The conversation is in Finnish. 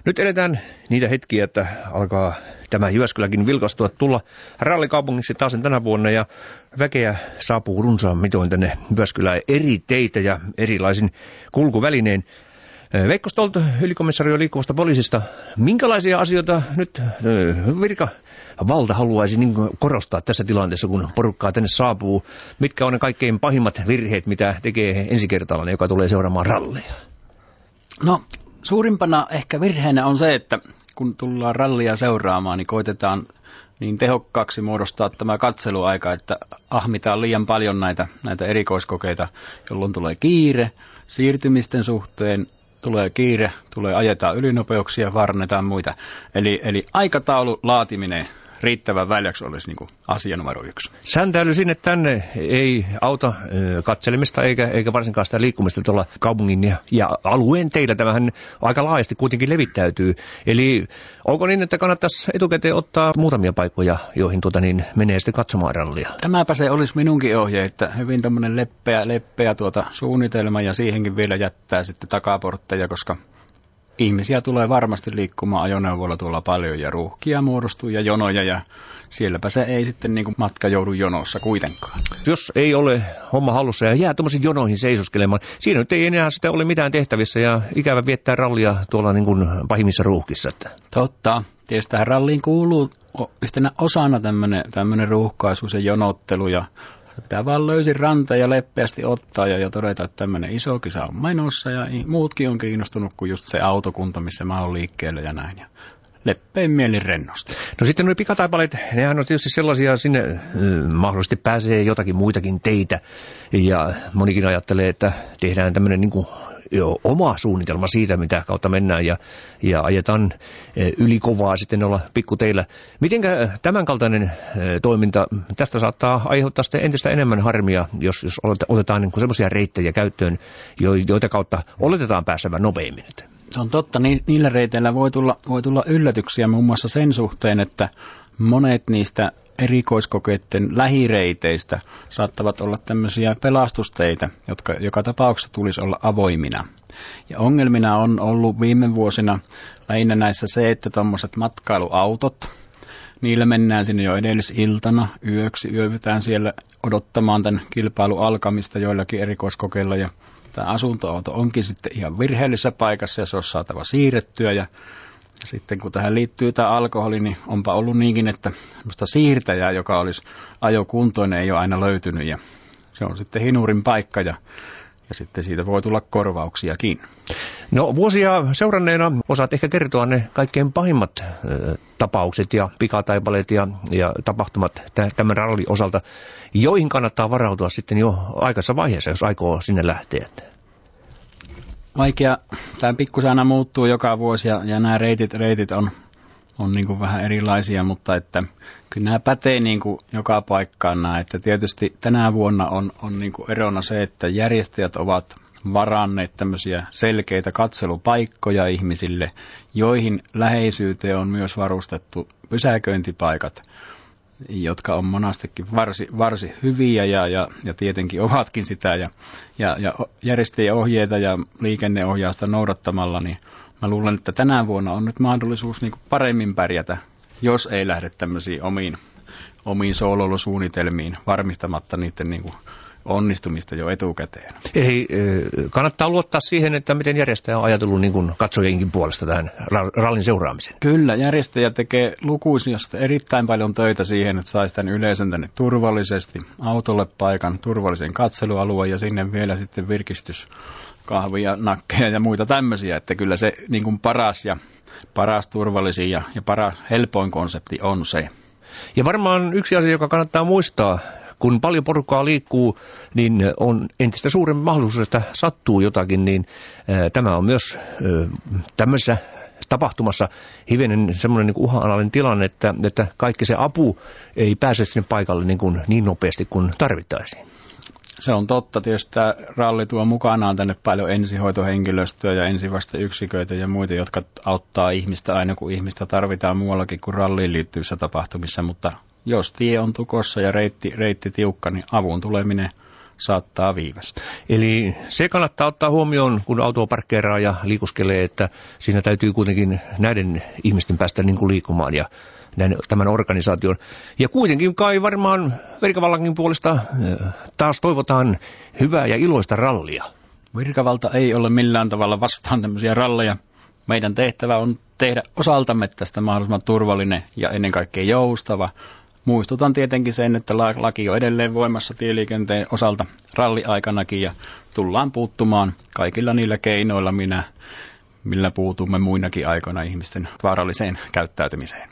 Nyt eletään niitä hetkiä, että alkaa tämä Jyväskyläkin vilkastua, tulla rallikaupungiksi taas tänä vuonna ja väkeä saapuu runsaan mitoin tänne Jyväskylään eri teitä ja erilaisin kulkuvälineen. Veikko Stolt, ylikomissario liikkuvasta poliisista. Minkälaisia asioita nyt virkavalta haluaisi korostaa tässä tilanteessa, kun porukkaa tänne saapuu? Mitkä on ne kaikkein pahimmat virheet, mitä tekee ensikertalainen, joka tulee seuraamaan rallia? No, suurimpana ehkä virheenä on se, että kun tullaan rallia seuraamaan, niin koitetaan niin tehokkaaksi muodostaa tämä katseluaika, että ahmitaan liian paljon näitä erikoiskokeita, jolloin tulee kiire siirtymisten suhteen. Ajetaan ylinopeuksia, varnetaan muita. Eli aikataulu laatiminen riittävän väljäksi olisi niin kuin asia numero 1. Sääntäily sinne tänne ei auta katselemista eikä varsinkaan sitä liikkumista tuolla kaupungin ja alueen teillä. Tämähän aika laajasti kuitenkin levittäytyy. Eli onko niin, että kannattaisi etukäteen ottaa muutamia paikkoja, joihin menee sitten katsomaan rallia? Tämäpä se olisi minunkin ohje, että hyvin tämmöinen leppeä suunnitelma ja siihenkin vielä jättää sitten takaportteja, koska ihmisiä tulee varmasti liikkumaan ajoneuvoilla tuolla paljon ja ruuhkia muodostuu ja jonoja ja sielläpä se ei sitten niin kuin matka joudu jonossa kuitenkaan. Jos ei ole homma hallussa ja jää tuommoisiin jonoihin seisoskelemaan, siinä nyt ei enää sitä ole mitään tehtävissä ja ikävä viettää rallia tuolla niin kuin pahimmissa ruuhkissa. Totta. Tietysti tähän ralliin kuuluu yhtenä osana tämmöinen ruuhkaisuus ja jonottelu ja pitää vaan löysin ranta ja leppeästi ottaa ja todeta, että tämmöinen iso kisa on menossa ja muutkin on kiinnostunut kuin just se autokunta, missä mä oon liikkeellä ja näin. Ja leppein mielin rennosti. No sitten nuo pikataipaleet, nehän on tietysti sellaisia, sinne mahdollisesti pääsee jotakin muitakin teitä ja monikin ajattelee, että tehdään tämmöinen niin kuin oma suunnitelma siitä, mitä kautta mennään ja ajetaan ylikovaa sitten olla pikkuteillä. Mitenkä tämänkaltainen toiminta, tästä saattaa aiheuttaa sitten entistä enemmän harmia, jos otetaan niin semmoisia reittejä käyttöön, joita kautta oletetaan pääsevän nopeammin? Se on totta, niillä reiteillä voi tulla yllätyksiä muun muassa sen suhteen, että monet niistä erikoiskokeiden lähireiteistä saattavat olla tämmöisiä pelastusteitä, jotka joka tapauksessa tulisi olla avoimina. Ja ongelmina on ollut viime vuosina lähinnä näissä se, että tuommoiset matkailuautot, niillä mennään sinne jo edellisiltana yöksi, yövytään siellä odottamaan tämän kilpailun alkamista joillakin erikoiskokeilla ja tämä asuntoauto onkin sitten ihan virheellisessä paikassa ja se on saatava siirrettyä ja sitten kun tähän liittyy tämä alkoholi, niin onpa ollut niinkin, että siirtäjää, joka olisi ajokuntoinen, ei ole aina löytynyt ja se on sitten hinurin paikka ja sitten siitä voi tulla korvauksiakin. No vuosia seuranneena osaat ehkä kertoa ne kaikkein pahimmat tapaukset ja pikataipaleet ja tapahtumat tämän rallin osalta, joihin kannattaa varautua sitten jo aikaisessa vaiheessa, jos aikoo sinne lähteä. Vaikea. Tämä pikkusen aina muuttuu joka vuosi ja nämä reitit on niin kuin vähän erilaisia, mutta että kyllä nämä pätee niin kuin joka paikkaan nämä. Että tietysti tänä vuonna on niin kuin erona se, että järjestäjät ovat varanneet tämmöisiä selkeitä katselupaikkoja ihmisille, joihin läheisyyteen on myös varustettu pysäköintipaikat, jotka on monastikin varsin hyviä ja tietenkin ovatkin sitä ja järjestäjien ohjeita ja liikenneohjausta noudattamalla, niin mä luulen, että tänä vuonna on nyt mahdollisuus niin kuin paremmin pärjätä, jos ei lähde tämmöisiin omiin sooloilusuunnitelmiin varmistamatta niiden niin kuin onnistumista jo etukäteen. Eli kannattaa luottaa siihen, että miten järjestäjä on ajatellut niin kuin katsojienkin puolesta tähän rallin seuraamiseen. Kyllä, järjestäjä tekee lukuisista erittäin paljon töitä siihen, että saisi tämän yleisön tänne turvallisesti, autolle paikan, turvallisen katselualueen ja sinne vielä sitten virkistyskahvia, nakkeja ja muita tämmöisiä, että kyllä se niin kuin paras turvallisin ja paras helpoin konsepti on se. Ja varmaan yksi asia, joka kannattaa muistaa, kun paljon porukkaa liikkuu, niin on entistä suurempi mahdollisuus, että sattuu jotakin, niin tämä on myös tämmöisessä tapahtumassa hivenen semmoinen niin uhanalainen tilanne, että kaikki se apu ei pääse sinne paikalle niin nopeasti kuin tarvittaisiin. Se on totta. Tietysti tämä ralli tuo mukanaan tänne paljon ensihoitohenkilöstöä ja ensivasteyksiköitä ja muita, jotka auttaa ihmistä aina kun ihmistä tarvitaan muuallakin kuin ralliin liittyvissä tapahtumissa, mutta jos tie on tukossa ja reitti tiukka, niin avun tuleminen saattaa viivästyä. Eli se kannattaa ottaa huomioon, kun autoa parkkeeraa ja liikuskelee, että siinä täytyy kuitenkin näiden ihmisten päästä niin kuin liikumaan ja tämän organisaation. Ja kuitenkin kai varmaan virkavallankin puolesta taas toivotaan hyvää ja iloista rallia. Virkavalta ei ole millään tavalla vastaan tämmöisiä ralleja. Meidän tehtävä on tehdä osaltamme tästä mahdollisimman turvallinen ja ennen kaikkea joustava. Muistutan tietenkin sen, että laki on edelleen voimassa tieliikenteen osalta ralliaikanakin ja tullaan puuttumaan kaikilla niillä keinoilla, millä puutumme muinakin aikoina ihmisten vaaralliseen käyttäytymiseen.